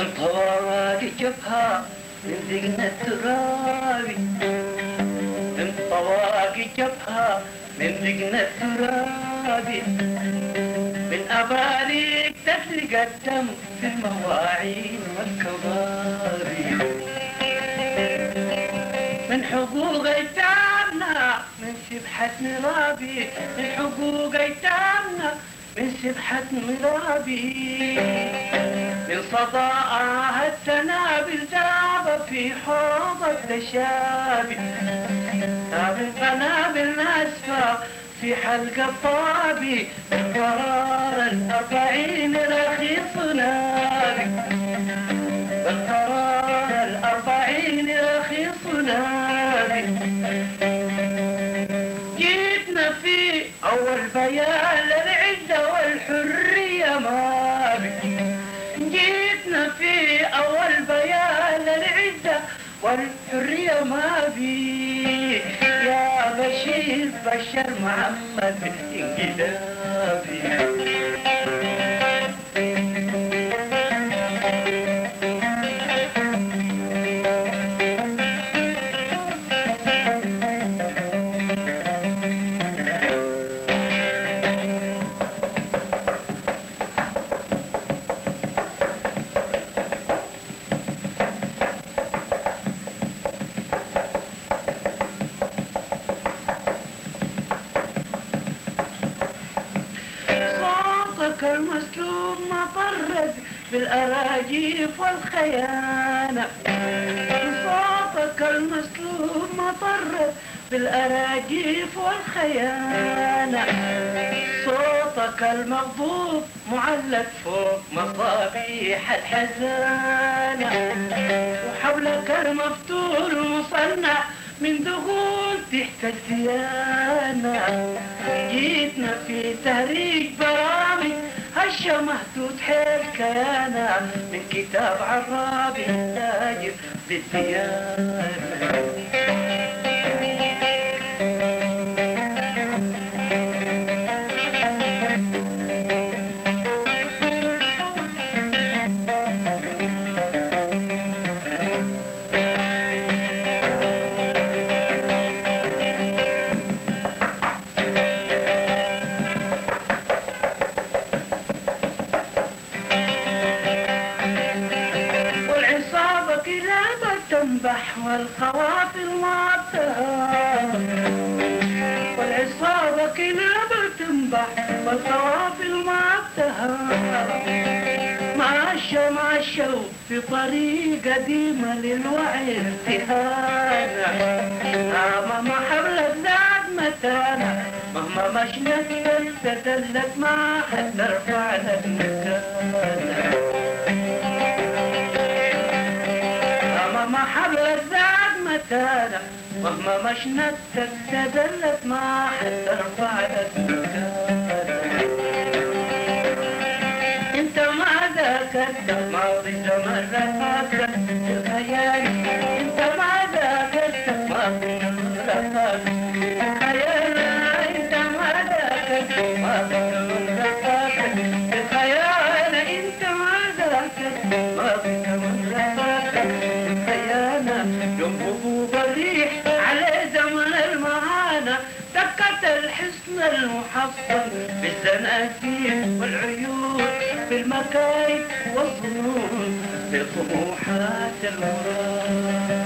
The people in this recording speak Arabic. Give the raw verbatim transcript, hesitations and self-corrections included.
من طواقي جبهة من ذقن التراب، من طواقي جبهة من ذقن التراب، من أباليك تفرق الدم في المواعين والكباري، من حقوق ايتامنا من سبحة مرابي، من حقوق ايتامنا من سبحة مرابي، من صداها التنابل ذاب في حوض التشابي، ذاب القنابل ناسفة في حلق الطابي، من قرار الأربعين رخيص نابي، من قرار الأربعين رخيص نابي. جيتنا في أول بيان للعزة والحرية ما بي، جيتنا في أول بيان للعزة والحرية ما بي، يا بشير بشر محمد بالانقلابي. المسلوب مطرد بالأراجيف والخيانة، صوتك المسلوب مطرد بالأراجيف والخيانة، صوتك المغضوب معلق فوق مصابيح الحزانة، وحولك المفتول مصنع من دخول تحت الزيانة. جيتنا في تهريج برامج هشة مهدود حيل كيانا، من كتاب عرابي تاجر بالديانة. والقوافل ما بتهاب، والعصابة كلاب تنبح والقوافل ما بتهاب، ماشوا ماشوا في طريق قديمة للوعي ارتهانا، مهما حبلت زاد متانا، مهما مشنت تدلت ما حد نرفع لك مكانا، مهما حبلت زاد متانا، مهما مشنت تدلت ما حد نرفع لك مكانا. انت ما ذاكرت ماضي زمن رفاقك الخيال، انت ما ذاكرت ماضي زمن رفاقك الخيال، انت ما ذاكرت ماضي زمن رفاقك الخيال، انت ما ذاكرت ماضي زمن رفاقك الخيال. يوم هبوب الريح على زمن المهانة، دقت الحصن المحصن بالزناتير والعيون، بالمكايد والظنون، بطموحات المراد.